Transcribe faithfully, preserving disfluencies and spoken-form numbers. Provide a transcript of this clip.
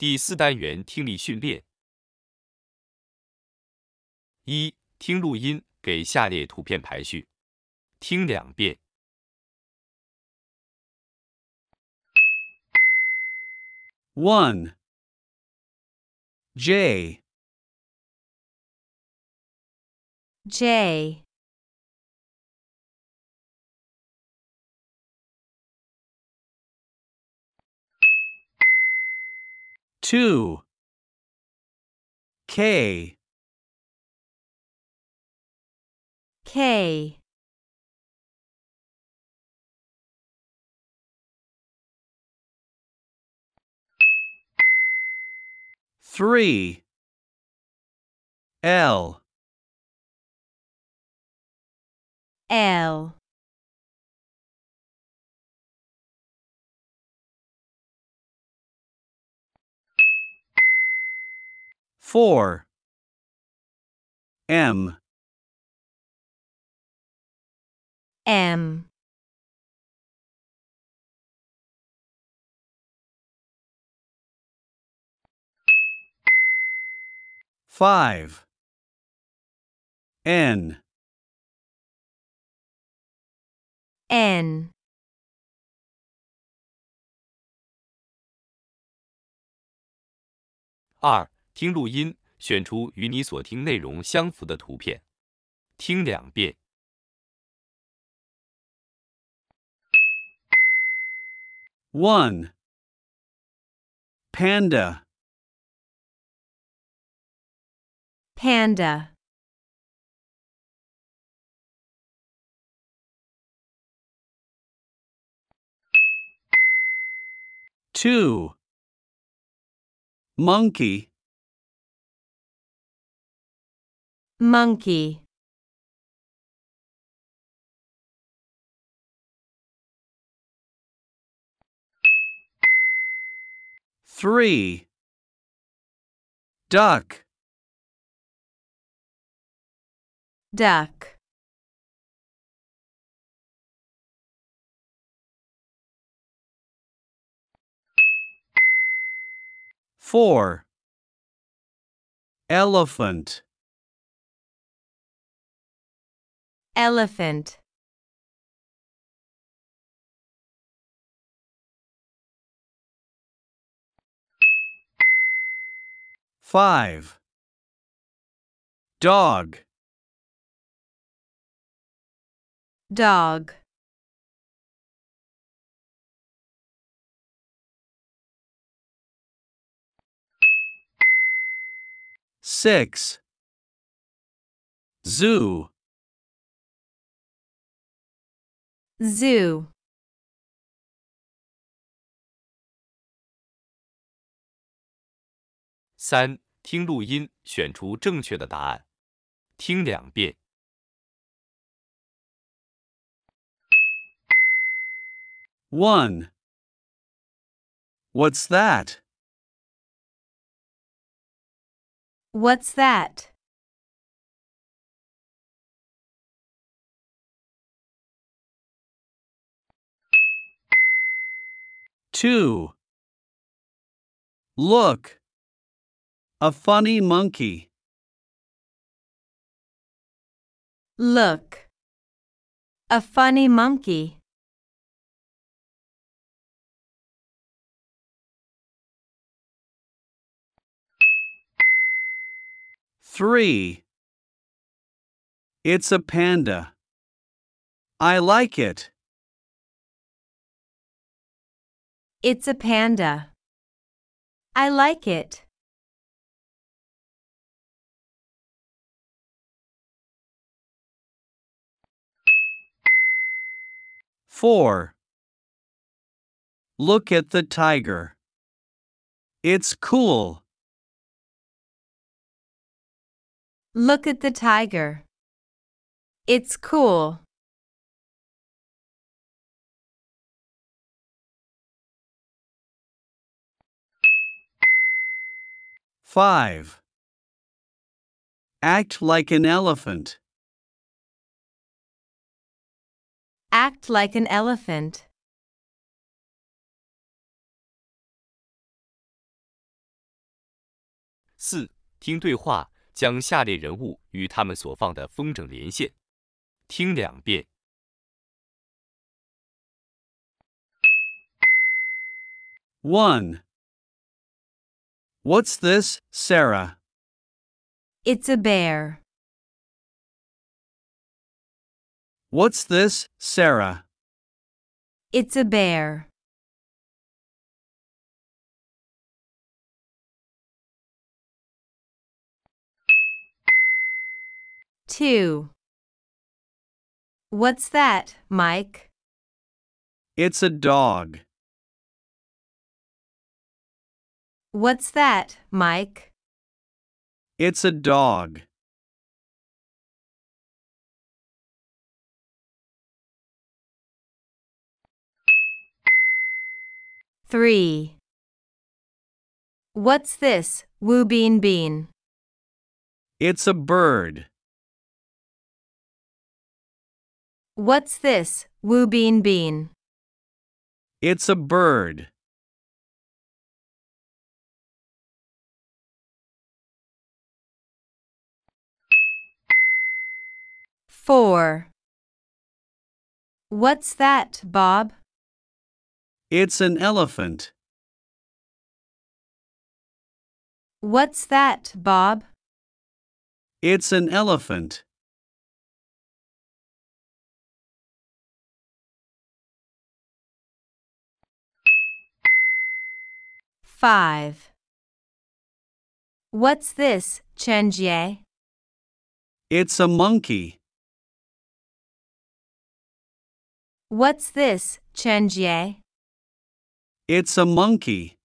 第四单元听力训练。一、听录音，给下列图片排序，听两遍。 one J J two K K three L L four M M five N N 二、听录音，选出与你所听内容相符的图片，听两遍。 one Panda Panda two Monkey Monkey three Duck Duck four Elephant Elephant five Dog Dog six Zoo Zoo 三、听录音，选出正确的答案，听两遍。 one What's that? What's that? two Look A funny monkey Look A funny monkey three It's a panda I like it It's a panda. I like it. four Look at the tiger It's cool Look at the tiger. It's cool. five Act like an elephant Act like an elephant. 四、听对话，将下列人物与他们所放的风筝连线。听两遍。 one. What's this, Sarah? It's a bear. What's this, Sarah? It's a bear. two. What's that, Mike? It's a dog. What's that, Mike? It's a dog. three. What's this, Woo Bean Bean? It's a bird. What's this, Woo Bean Bean? It's a bird. four. What's that, Bob? It's an elephant. What's that, Bob? It's an elephant. five. What's this, Chen-jie? It's a monkey. What's this, Chen-jie? It's a monkey.